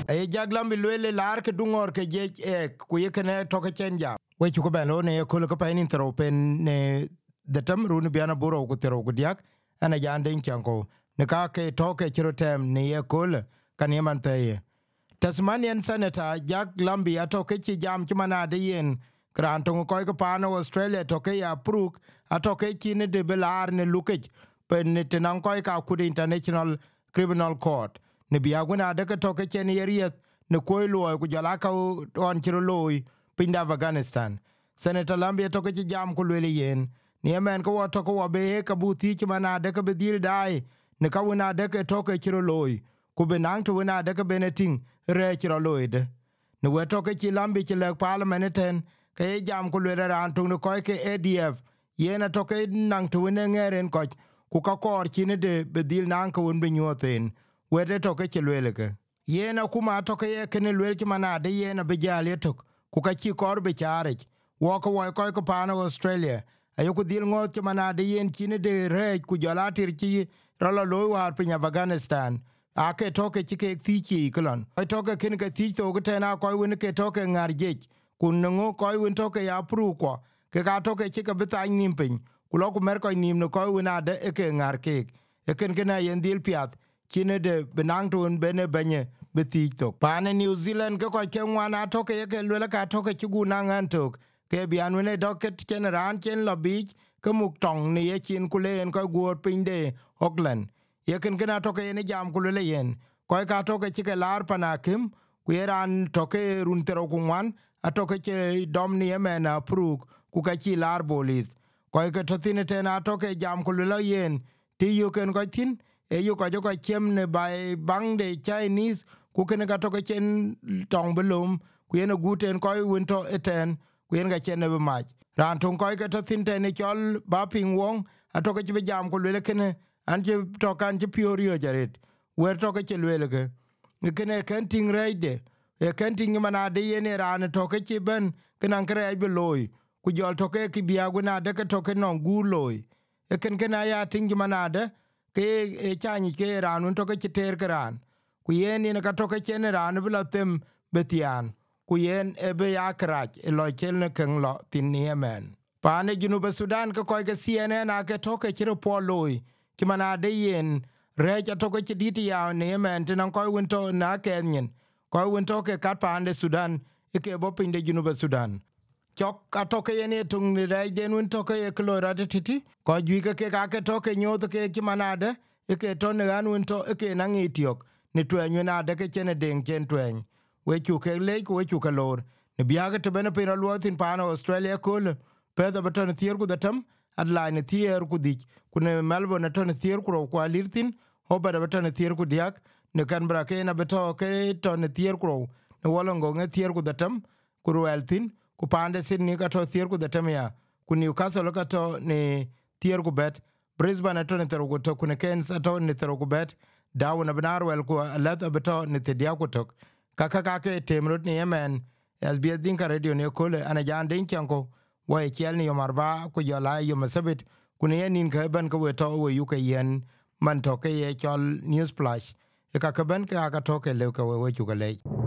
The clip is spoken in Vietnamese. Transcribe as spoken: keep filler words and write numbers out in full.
e jaglam bi lele lar ke dungor ke je e ku yekene to ke chenja we chu ko ben lo ne ko ko pa ni tro pen ne de tam ru ne biana buro ku tro ku diak ana jande chanko ne ka ke to ke chro tem ne ye kol kan yeman te Tasmanian Senator Jack Lambi atoke chi jam chumana de yen grantung ko ko pano Australia toke ya pruk atoke chi ne de belar ne lukej pen ne tenan ko ka ku International Criminal Court ne biaguna de toke chen yeriet ne ko lo ku jala ka on chiro loy pinda Afghanistan. Senator Lambi atoke chi jam ku le yen ne men ko to ko be ka buti chumana de ka bedil dai ne ka una de toke chiro loy ku benang tu una de ka beneting re chiro loide ne weto ke chi Lambi chi le parliament ten ke jam ku le ran tu ko ke A D F yena to ke nang tu ne ngeren ko ku ka kor chi ne de bedil nang ko un binyoten wede to ke chi le ke yena kuma to ke ke ne le chi mana de yena be jale to ku ka chi kor be chare wo ko wo ko ko pa no Australia ayo ku dil ngot chi mana de yen chi ne de re ku jala tir chi rolo lo war pinya Afghanistan ake toke chike thichi kolon ai toke kin ke thich to gutena ko win ke toke ngarje kunngo ko win toke ya pru ko ke ka toke chike bita nimpin kulo ku mer ko nim no ko win ade e ke ngar ke e ken ken ayen dil piat chine de benang tun bene benye bithich to pane New Zealand ke ko ke wana toke ke lele ka toke chugu nangan tok ke bianu ne doket chen ran chen lobi ke muk tong ni e chin kulen ko gur pinde Auckland yeken gena toke ne jam kulele yen koy ka toke chike lar panakim ku yeran toke run tero kunwan atoke che domni emena pruk ku ka chi lar bolis koy ka totine tena toke jam kulele yen ti yuken ko tin e yu ko jo ko chem ne bai bang de Chinese ku ken ka toke chen tong belum ku yen guten koy winto eten ku yen ga chen ne ma ran tun koy ka totin tene chol ba ping wong atoke che jam kulele ken anje tokan je piorio jaret wer toke che lwelege kene kenting reide e kenting mana de yene ran toke che ben kenan kre be loy ku jol toke ki biaguna de ke toke non gu loy e ken ken aya ting mana de ke e chani ke ran toke che ter kran ku yene ne ka toke che ne ran bla tem betian ku yen e be yakrach e lo chelne ken lo tin yemen pane junu be Sudan ko ko ke C N N a ke toke che po loy kimana de yen reja to ko chiditi ya ne men tan ko winto na kenyen ko winto ke kat pande Sudan ke bo pinde Junuba Sudan chok ka to ke ne tung ni rej den winto ke klora de titi ko ju ke ke ka ke to ke nyot ke kimana de ke to ne an winto ke na ngitiok ni twenyu na de ke chene den chen twen we chu ke le ko we chu ke lor ne biaga te bene pira luotin pano Australia kul peda baton tier ku datam adline tier ku dik kune Melbourne ton tier ku ko lirtin hoba da ton tier ku diak ne Canberra ke na beto ke ton tier ku ne wolongo nge tier ku datam ku weltin ku pande Sydney ka to tier ku datam ya ku Newcastle ka to ne tier ku bet Brisbane ton tier ku to kune Cairns to ne tier ku bet Darwin Benarwel ku alat beto ne tier ku to kaka ka ke temrut ne Yemen as bi din ka radio ne ko le ana jan den chanko wa chiel ni yomarba ku yola yo masabit kune yenin ka ban ka weto we yu ka yen man to ke ye chol news flash e ka ka ban ka ka to ke le ka we chu ka le